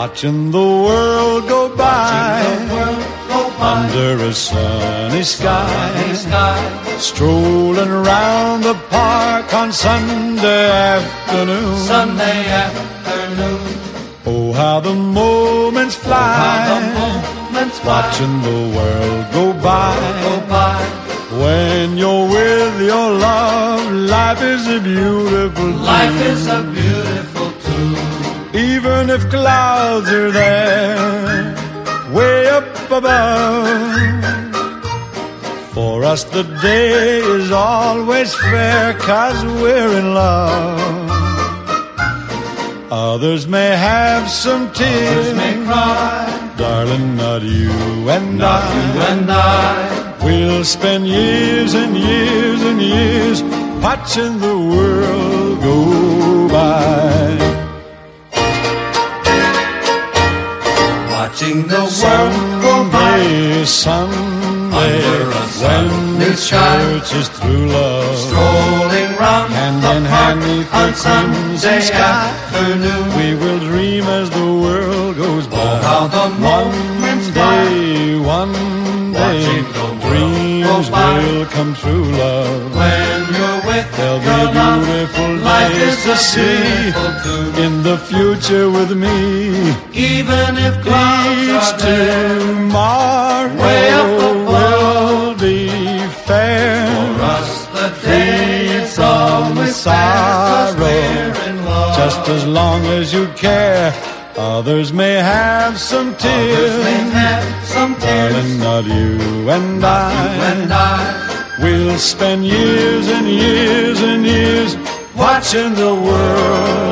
watching the world go by, under a sunny sky, strolling around the park on Sunday afternoon. Oh, how the moments fly, watching the world go by. When you're with your love, life is a beautiful tune. Even if clouds are there, way up above, for us the day is always fair, 'cause we're in love. Others may have some tears, others may cry, darling, not you and not I. you and I. We'll spend years and years and years watching the world go by. Watching the world go by. Someday, when the church is through love, strolling round hand in hand neath the crimson sky, afternoon, we will dream as the world goes by. Oh, how the moments one day, dreams will come true, love. When you're with There'll be your beautiful life days is to see in the future with me. Even if clouds Each are there, tomorrow way up above, will be fair, for us the day is always sorrow, we're in love. just as long as you care. Others may have some tears, darling, not you and I. We'll spend years and years and years watching the world